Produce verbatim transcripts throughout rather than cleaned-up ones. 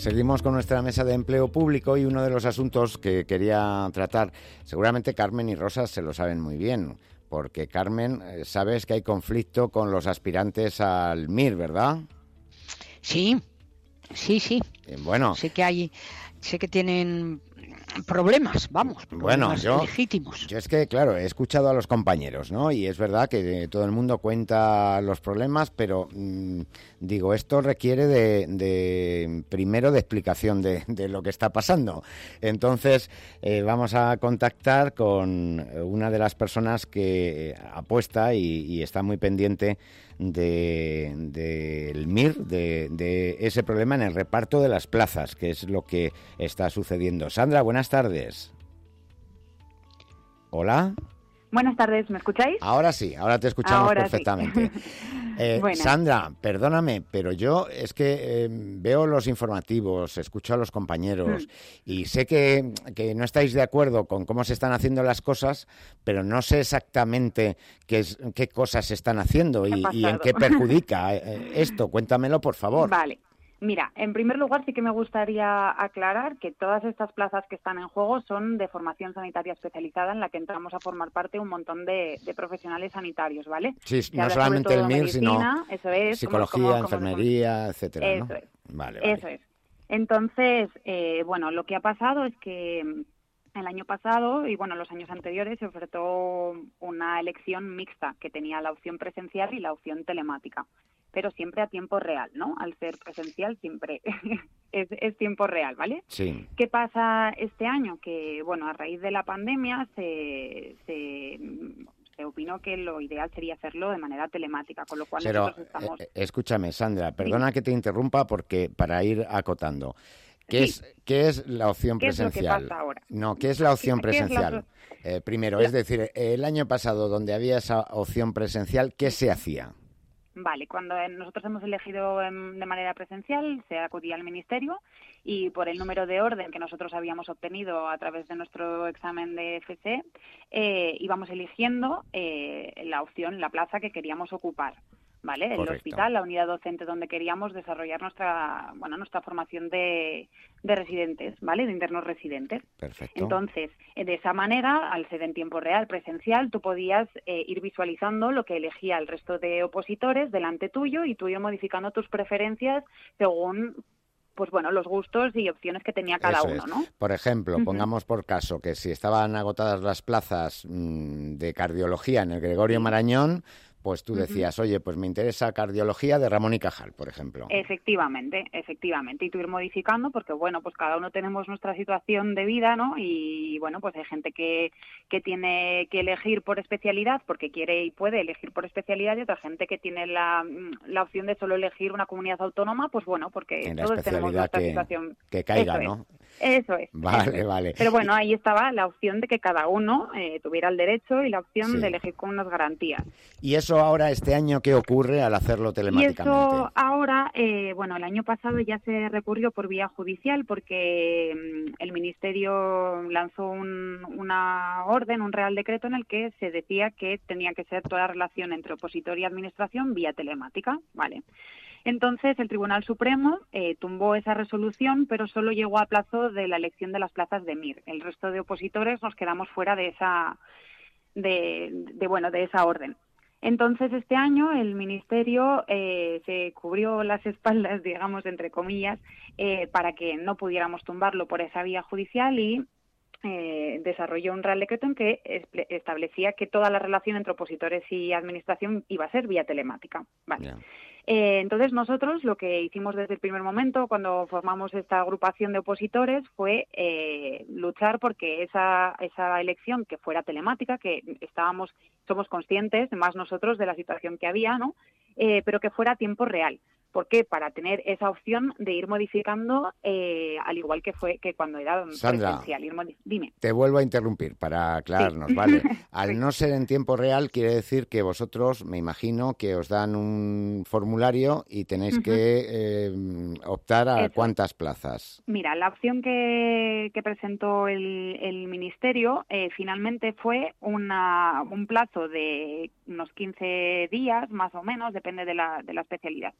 Seguimos con nuestra mesa de empleo público y uno de los asuntos que quería tratar, seguramente Carmen y Rosa se lo saben muy bien, porque Carmen, sabes que hay conflicto con los aspirantes al M I R, ¿verdad? Sí, sí, sí. Eh, bueno. Sé que hay, sé que tienen problemas, vamos, problemas bueno, yo, legítimos. Yo es que, claro, he escuchado a los compañeros, ¿no? Y es verdad que todo el mundo cuenta los problemas, pero mmm, digo, esto requiere de, de primero de explicación de, de lo que está pasando. Entonces, eh, vamos a contactar con una de las personas que apuesta y, y está muy pendiente de, de el M I R, de, de ese problema en el reparto de las plazas, que es lo que está sucediendo. Sandra, buenas tardes. Hola. Buenas tardes, ¿me escucháis? Ahora sí, ahora te escuchamos ahora perfectamente. Sí. Eh, bueno. Sandra, perdóname, pero yo es que eh, veo los informativos, escucho a los compañeros mm. y sé que, que no estáis de acuerdo con cómo se están haciendo las cosas, pero no sé exactamente qué, es, qué cosas se están haciendo y, y en qué perjudica esto. Cuéntamelo, por favor. Vale. Mira, en primer lugar sí que me gustaría aclarar que todas estas plazas que están en juego son de formación sanitaria especializada en la que entramos a formar parte un montón de, de profesionales sanitarios, ¿vale? Sí, Se no solamente el M I R, medicina, sino eso es, psicología, como, como, enfermería, como, etcétera, Eso ¿no? es, vale, vale. eso es. Entonces, eh, bueno, lo que ha pasado es que el año pasado y bueno, los años anteriores se ofertó una elección mixta que tenía la opción presencial y la opción telemática, pero siempre a tiempo real, ¿no? Al ser presencial siempre es, es tiempo real, ¿vale? Sí. ¿Qué pasa este año? Que, bueno, a raíz de la pandemia se, se, se opinó que lo ideal sería hacerlo de manera telemática, con lo cual pero, nosotros estamos... Eh, escúchame, Sandra, perdona sí. que te interrumpa porque para ir acotando. ¿Qué, sí. es, ¿Qué es la opción ¿Qué presencial? Es lo que pasa ahora? No, ¿qué es la opción ¿Qué, presencial? ¿qué es la... eh, primero, la... es decir, el año pasado donde había esa opción presencial, ¿qué se hacía? Vale, cuando nosotros hemos elegido de manera presencial, se acudía al Ministerio y por el número de orden que nosotros habíamos obtenido a través de nuestro examen de F C, eh, íbamos eligiendo eh, la opción, la plaza que queríamos ocupar. ¿Vale? El Correcto. hospital, la unidad docente donde queríamos desarrollar nuestra, bueno, nuestra formación de, de residentes, ¿vale? De internos residentes. Perfecto. Entonces, de esa manera, al ser en tiempo real, presencial, tú podías eh, ir visualizando lo que elegía el resto de opositores delante tuyo y tú ir modificando tus preferencias según, pues bueno, los gustos y opciones que tenía cada Eso uno, es. ¿no? Por ejemplo, uh-huh. pongamos por caso que si estaban agotadas las plazas mmm, de cardiología en el Gregorio sí. Marañón, pues tú decías, uh-huh. oye, pues me interesa cardiología de Ramón y Cajal, por ejemplo. Efectivamente, efectivamente. Y tú ir modificando porque, bueno, pues cada uno tenemos nuestra situación de vida, ¿no? Y, bueno, pues hay gente que, que tiene que elegir por especialidad porque quiere y puede elegir por especialidad y otra gente que tiene la, la opción de solo elegir una comunidad autónoma, pues bueno, porque en la todos tenemos nuestra que, situación. que caiga, eso ¿no? Es, eso es. Vale, eso es. vale. Pero bueno, ahí estaba la opción de que cada uno eh, tuviera el derecho y la opción sí. de elegir con unas garantías. ¿Y eso ahora, este año, qué ocurre al hacerlo telemáticamente? Y eso ahora, eh, bueno, el año pasado ya se recurrió por vía judicial porque mm, el Ministerio lanzó un, una orden, un real decreto en el que se decía que tenía que ser toda relación entre opositor y administración vía telemática, ¿vale? Entonces, el Tribunal Supremo eh, tumbó esa resolución, pero solo llegó a plazo de la elección de las plazas de M I R. El resto de opositores nos quedamos fuera de esa, de, de bueno, de esa orden. Entonces, este año el Ministerio eh, se cubrió las espaldas, digamos, entre comillas, eh, para que no pudiéramos tumbarlo por esa vía judicial y eh, desarrolló un real decreto en que establecía que toda la relación entre opositores y administración iba a ser vía telemática. Vale. Yeah. Eh, entonces, nosotros lo que hicimos desde el primer momento, cuando formamos esta agrupación de opositores, fue eh, luchar porque esa, esa elección que fuera telemática, que estábamos, somos conscientes, más nosotros, de la situación que había, ¿no? Eh, pero que fuera a tiempo real. ¿Por qué? Para tener esa opción de ir modificando, eh, al igual que fue que cuando era Sandra, presencial. Ir modi- Dime. Te vuelvo a interrumpir para aclararnos, sí. ¿vale? Al sí. no ser en tiempo real, quiere decir que vosotros, me imagino, que os dan un formulario y tenéis uh-huh. que eh, optar a Eso. cuántas plazas. Mira, la opción que, que presentó el, el Ministerio eh, finalmente fue una, un plazo de unos quince días, más o menos, depende de la, de la especialidad. Pero bueno,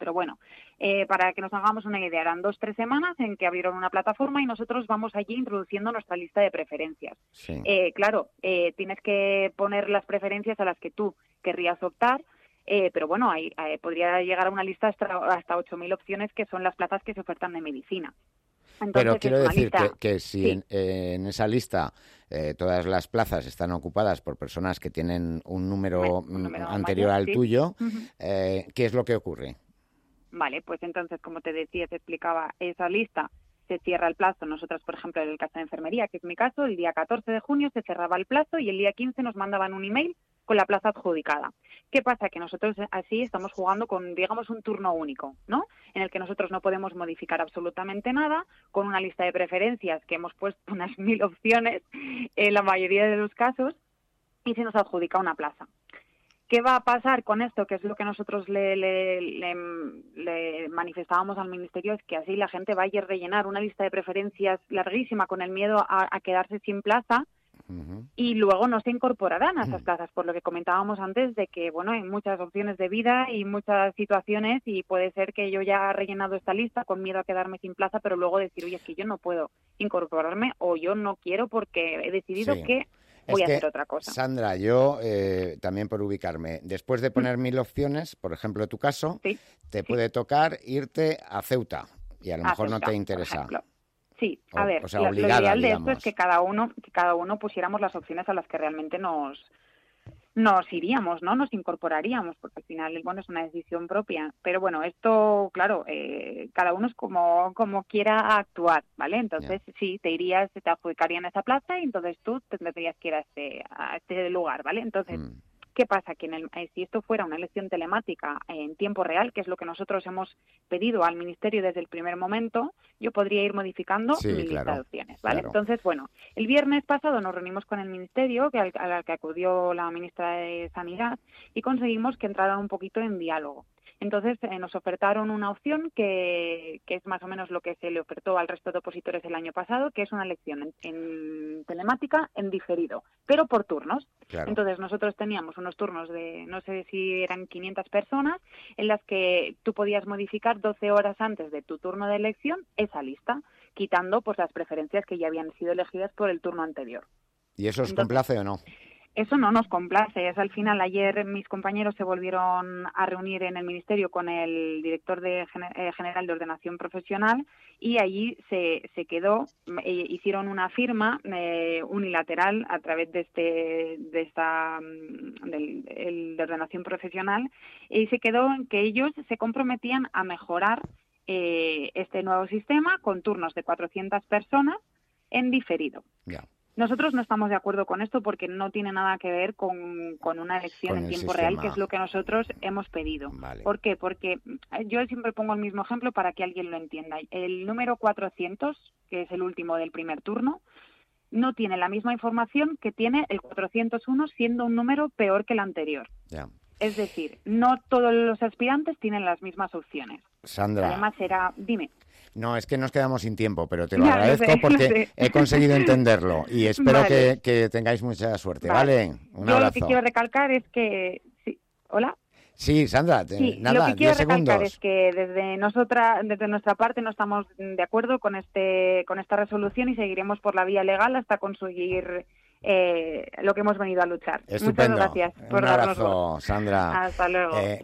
Eh, para que nos hagamos una idea, eran dos, tres semanas en que abrieron una plataforma y nosotros vamos allí introduciendo nuestra lista de preferencias. Sí. Eh, claro, eh, tienes que poner las preferencias a las que tú querrías optar, eh, pero bueno, hay, eh, podría llegar a una lista hasta, hasta ocho mil opciones que son las plazas que se ofertan de medicina. Entonces, pero quiero decir lista... que, que si sí. en, eh, en esa lista eh, todas las plazas están ocupadas por personas que tienen un número, un número anterior mayor, al sí. tuyo, Uh-huh. eh, ¿qué es lo que ocurre? Vale, pues entonces, como te decía, te explicaba, esa lista se cierra el plazo. Nosotros, por ejemplo, en el caso de enfermería, que es mi caso, el día catorce de junio se cerraba el plazo y el día quince nos mandaban un email con la plaza adjudicada. ¿Qué pasa? Que nosotros así estamos jugando con, digamos, un turno único, ¿no? En el que nosotros no podemos modificar absolutamente nada, con una lista de preferencias que hemos puesto unas mil opciones en la mayoría de los casos, y se nos adjudica una plaza. ¿Qué va a pasar con esto? Que es lo que nosotros le, le, le, le manifestábamos al Ministerio, es que así la gente vaya a rellenar una lista de preferencias larguísima con el miedo a, a quedarse sin plaza. Uh-huh. Y luego no se incorporarán a esas plazas, por lo que comentábamos antes de que, bueno, hay muchas opciones de vida y muchas situaciones y puede ser que yo ya he rellenado esta lista con miedo a quedarme sin plaza, pero luego decir, oye, es que yo no puedo incorporarme o yo no quiero porque he decidido sí. que voy es a que, hacer otra cosa. Sandra, yo eh, también por ubicarme, después de poner mil opciones, por ejemplo, tu caso, sí. te sí. puede tocar irte a Ceuta y a lo a mejor Ceuta, no te interesa. Sí, a o, ver, o sea, lo, obligada, lo ideal de digamos. esto es que cada uno que cada uno pusiéramos las opciones a las que realmente nos nos iríamos, ¿no? Nos incorporaríamos, porque al final, bueno, es una decisión propia. Pero bueno, esto, claro, eh, cada uno es como como quiera actuar, ¿vale? Entonces, yeah. sí, te irías, te adjudicarían esa plaza y entonces tú tendrías que ir a este, a este lugar, ¿vale? Entonces, mm. ¿qué pasa? Que en el, eh, si esto fuera una elección telemática en tiempo real, que es lo que nosotros hemos pedido al Ministerio desde el primer momento, yo podría ir modificando sí, mi claro, lista de opciones, ¿vale? Claro. Entonces, bueno, el viernes pasado nos reunimos con el Ministerio, que al, al que acudió la ministra de Sanidad, y conseguimos que entraran un poquito en diálogo. Entonces, eh, nos ofertaron una opción que, que es más o menos lo que se le ofertó al resto de opositores el año pasado, que es una elección en, en telemática en diferido, pero por turnos. Claro. Entonces, nosotros teníamos unos turnos de, no sé si eran quinientas personas, en las que tú podías modificar doce horas antes de tu turno de elección esa lista, quitando pues las preferencias que ya habían sido elegidas por el turno anterior. ¿Y eso os Entonces, complace o no? Eso no nos complace. Es al final, ayer mis compañeros se volvieron a reunir en el Ministerio con el director de, eh, general de Ordenación Profesional y allí se, se quedó, eh, hicieron una firma eh, unilateral a través de este de esta del, el, de Ordenación Profesional y se quedó en que ellos se comprometían a mejorar eh, este nuevo sistema con turnos de cuatrocientas personas en diferido. Yeah. Nosotros no estamos de acuerdo con esto porque no tiene nada que ver con, con una elección con en tiempo sistema. real, que es lo que nosotros hemos pedido. Vale. ¿Por qué? Porque yo siempre pongo el mismo ejemplo para que alguien lo entienda. El número cuatrocientos, que es el último del primer turno, no tiene la misma información que tiene el cuatrocientos uno, siendo un número peor que el anterior. Yeah. Es decir, no todos los aspirantes tienen las mismas opciones. Sandra. Además era... Dime. No, es que nos quedamos sin tiempo, pero te lo ya, agradezco lo sé, porque lo sé. he conseguido entenderlo y espero vale. que, que tengáis mucha suerte, ¿vale? vale. Un Yo abrazo. lo que quiero recalcar es que... Sí. ¿Hola? Sí, Sandra, te, sí, nada, lo que quiero recalcar segundos. es que desde nosotras, desde nuestra parte no estamos de acuerdo con este, con esta resolución y seguiremos por la vía legal hasta conseguir eh, lo que hemos venido a luchar. Estupendo. Muchas gracias por Un darnos abrazo, voz. Sandra. Hasta luego. Eh,